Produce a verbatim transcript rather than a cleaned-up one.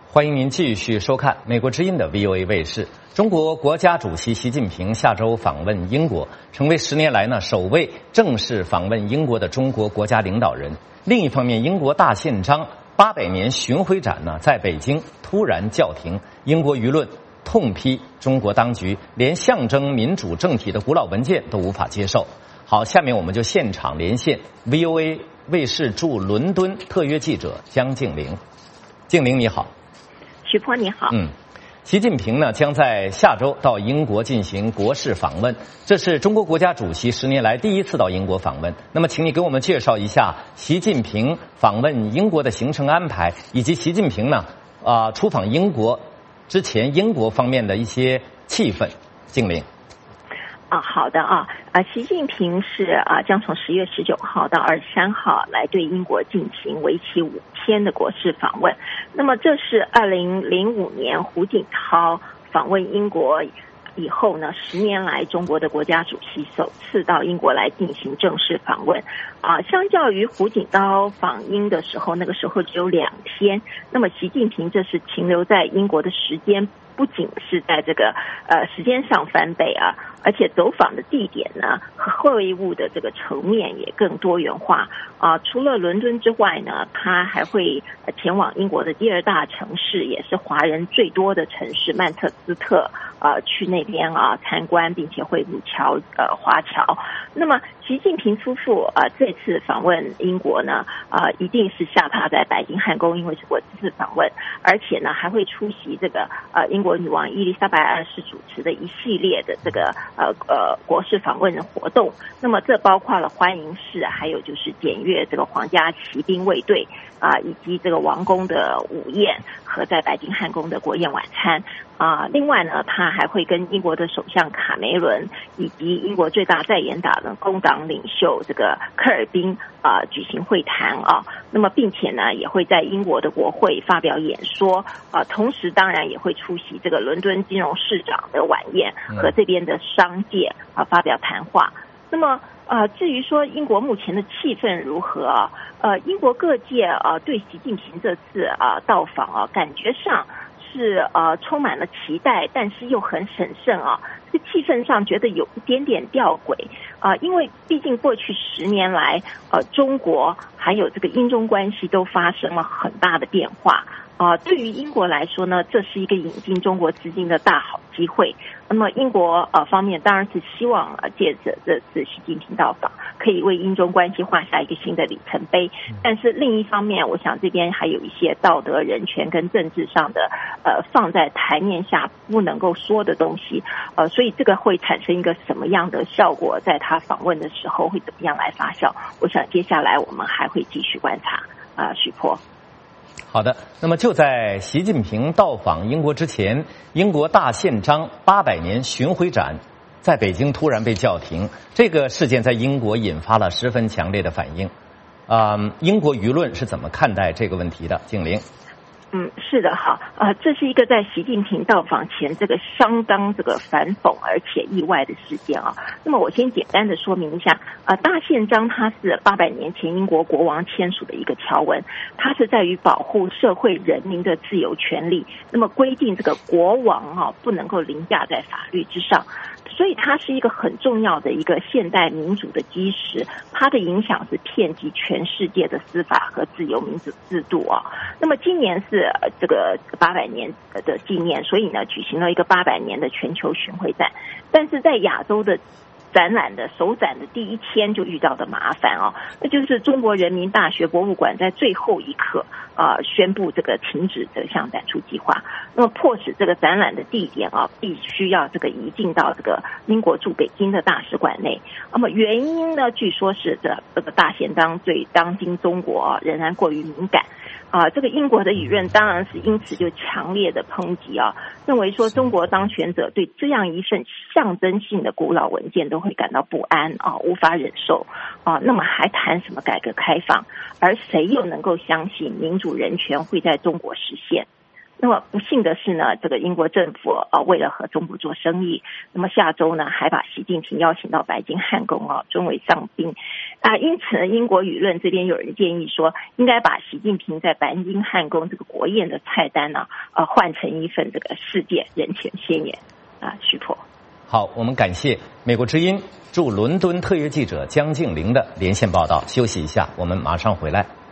欢迎您继续收看美国之音的 V O A 卫视。中国国家主席习近平下周访问英国，成为十年来呢首位正式访问英国的中国国家领导人。另一方面，英国大宪章八百年巡回展呢在北京突然叫停，英国舆论痛批中国当局连象征民主政体的古老文件都无法接受。好，下面我们就现场连线 V O A 卫视驻伦敦特约记者江静玲。静玲你好。 徐波你好。 嗯，习近平呢将在下周到英国进行国事访问，这是中国国家主席十年来第一次到英国访问。那么，请你给我们介绍一下习近平访问英国的行程安排，以及习近平呢啊、呃、出访英国之前英国方面的一些气氛。静玲。 啊，好的啊，啊，习近平是啊将从十月十九号到二十三号来对英国进行为期五天的国事访问。那么这是二零零五年胡锦涛访问英国以后呢，十年来中国的国家主席首次到英国来进行正式访问。啊，相较于胡锦涛访英的时候，那个时候只有两天，那么习近平这是停留在英国的时间不仅是在这个呃时间上翻倍啊，而且走访的地点呢和会晤的这个层面也更多元化啊。除了伦敦之外呢，他还会前往英国的第二大城市，也是华人最多的城市曼彻斯特啊，去那边啊参观，并且会晤侨呃华侨。那么习近平夫妇啊这次访问英国呢啊一定是下榻在白金汉宫，因为是国事访问，而且呢还会出席这个呃英国。国女王伊丽莎白二世主持的一系列的这个呃呃国事访问的活动，那么这包括了欢迎式，还有就是检阅这个皇家骑兵卫队啊、呃，以及这个王宫的午宴和在白金汉宫的国宴晚餐啊、呃。另外呢，他还会跟英国的首相卡梅伦以及英国最大在野党的工党领袖这个科尔宾啊、呃、举行会谈啊。那么并且呢，也会在英国的国会发表演说啊、呃，同时当然也会出席这个伦敦金融市长的晚宴和这边的商界啊发表谈话。那么呃，至于说英国目前的气氛如何啊？呃，英国各界啊对习近平这次啊到访啊，感觉上是呃充满了期待，但是又很审慎啊。这个气氛上觉得有一点点吊诡啊、呃，因为毕竟过去十年来，呃，中国还有这个英中关系都发生了很大的变化。啊、呃，对于英国来说呢，这是一个引进中国资金的大好机会。那么英国呃方面当然是希望呃借着这次习近平到访，可以为英中关系画下一个新的里程碑。但是另一方面，我想这边还有一些道德、人权跟政治上的呃放在台面下不能够说的东西，呃，所以这个会产生一个什么样的效果，在他访问的时候会怎么样来发酵？我想接下来我们还会继续观察啊、呃，许波。 好的，那么就在习近平到访英国之前，英国大宪章八百年巡回展在北京突然被叫停，这个事件在英国引发了十分强烈的反应。啊、呃，英国舆论是怎么看待这个问题的？静玲。 嗯，是的哈，呃，这是一个在习近平到访前这个相当这个反讽而且意外的事件啊。那么我先简单的说明一下，呃，大宪章它是八百年前英国国王签署的一个条文，它是在于保护社会人民的自由权利，那么规定这个国王啊不能够凌驾在法律之上。所以它是一个很重要的一个现代民主的基石，它的影响是遍及全世界的司法和自由民主制度啊。那么今年是这个八百年的纪念，所以呢举行了一个八百年的全球巡回展，但是在亚洲的展览的首展的第一天就遇到的麻烦啊，那就是中国人民大学博物馆在最后一刻啊、呃、宣布这个停止这项展出计划，那么迫使这个展览的地点啊必须要这个移进到这个英国驻北京的大使馆内。那么原因呢，据说是这这个大宪章对当今中国、啊、仍然过于敏感。啊，这个英国的舆论当然是因此就强烈的抨击啊，认为说中国当权者对这样一份象征性的古老文件都会感到不安啊，无法忍受啊，那么还谈什么改革开放？而谁又能够相信民主人权会在中国实现？那么不幸的是呢，这个英国政府啊，为了和中国做生意，那么下周呢还把习近平邀请到白金汉宫啊，尊为上宾啊。因此呢，英国舆论这边有人建议说，应该把习近平在白金汉宫这个国宴的菜单呢呃换成一份这个世界人权宣言啊，徐波。 好，我们感谢美国之音驻伦敦特约记者江静玲的连线报道。休息一下，我们马上回来。